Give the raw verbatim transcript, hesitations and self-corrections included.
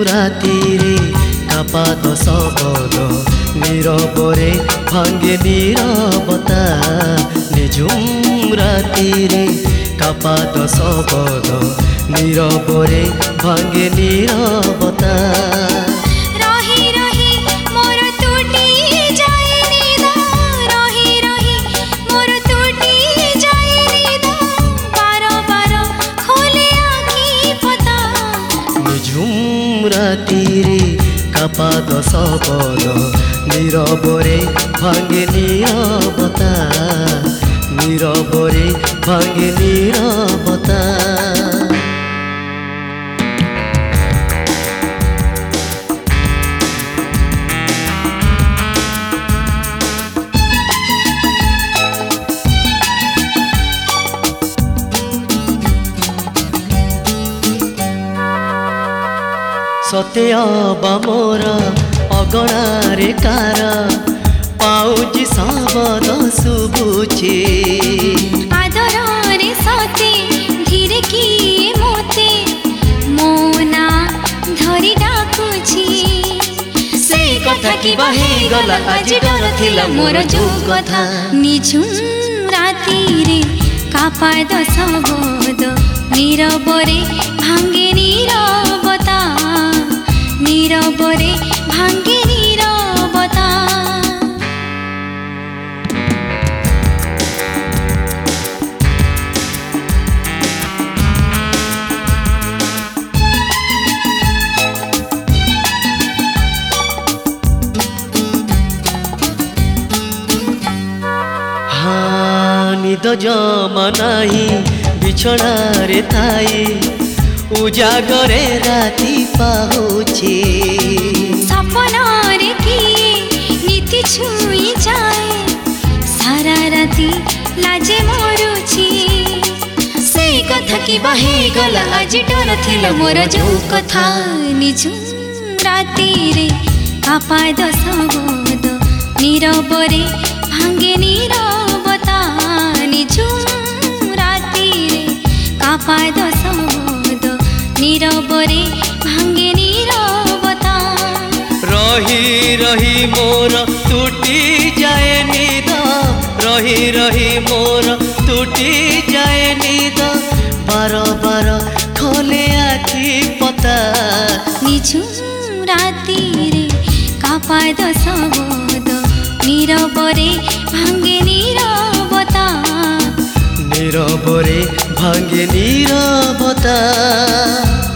ରାତିରେ କାପାଦ ଶବଦ ନୀରବରେ ଭାଙ୍ଗେ ନୀରବତା ନିଝୁମ ରାତିରେ କାପାଦ ଶବଦ ନୀରବରେ ଭାଙ୍ଗେ ନୀରବତା ରାତିରେ କାପାଦ ଶବଦ ନୀରବରେ ଭାଙ୍ଗେ ନୀରବତା ନୀରବରେ ଭାଙ୍ଗେ ନୀରବତା सते अबा मोर अगणारे कार पाउजी शबद शुभुछे आदरे सते धीरे किए मोते मोना धरी डाकुछि से कथा की बहे गला आज डर थिला मोर जो कथा निझुम रातिरे कापाद शबद नीरबरे भांगे नीरबता नीरबरे भांगे नीरबता हाँ निद जमा नाही बिछड़ा रे थाई उजागरे राति पाहुछे सपनारे किए नीति छुई जाए सारा राति लाजे मरुछि से कथा की बहे गला आज डर थिला मोर जो कथा निझुम रातिरे कापाद शबद नीरबरे भांगे नीरबता निझुम रातिरे कापाद शबद नीरबरे भांगे नीरबता रही रही मोर टूटी जाए निद रही रही मोर टूटी जाए निद बार बार खोले आखि पता निझुम रातिरे कापाद शबद नीरबरे भांगे नीरबता नीरबरे भांगे नीरबता।